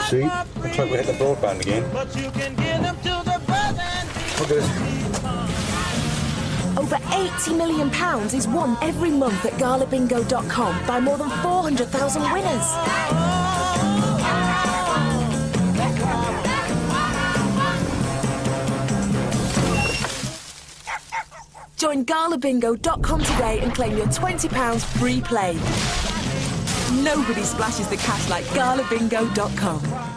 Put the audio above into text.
See? Looks like we hit the broadband again. Look at this. Over £80 million is won every month at galabingo.com by more than 400,000 winners. Join galabingo.com today and claim your £20 free play. Nobody splashes the cash like galabingo.com.